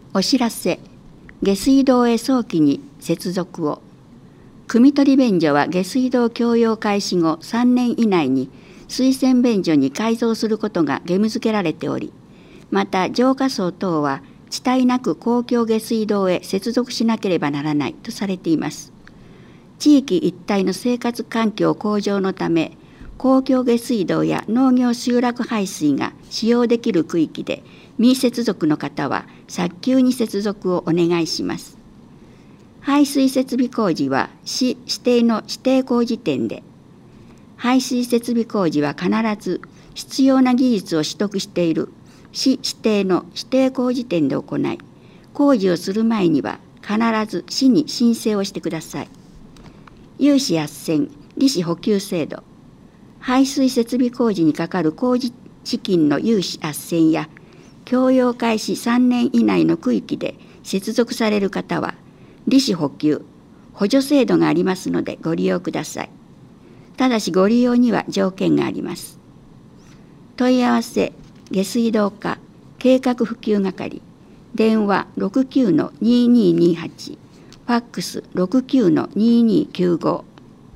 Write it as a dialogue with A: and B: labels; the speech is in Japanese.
A: お知らせ。下水道へ早期に接続を。汲み取り便所は下水道供用開始後3年以内に水洗便所に改造することが義務付けられており、また浄化槽等は遅滞なく公共下水道へ接続しなければならないとされています。地域一帯の生活環境向上のため、公共下水道や農業集落排水が使用できる区域で未接続の方は早急に接続をお願いします。排水設備工事は市指定の指定工事店で、排水設備工事は必ず必要な技術を取得している市指定の指定工事店で行い、工事をする前には必ず市に申請をしてください。融資斡旋、利子補給制度、排水設備工事にかかる工事資金の融資斡旋や、供用開始3年以内の区域で接続される方は、利子補給、補助制度がありますのでご利用ください。ただしご利用には条件があります。問い合わせ、下水道課計画普及係、電話 69-2228、ファックス 69-2295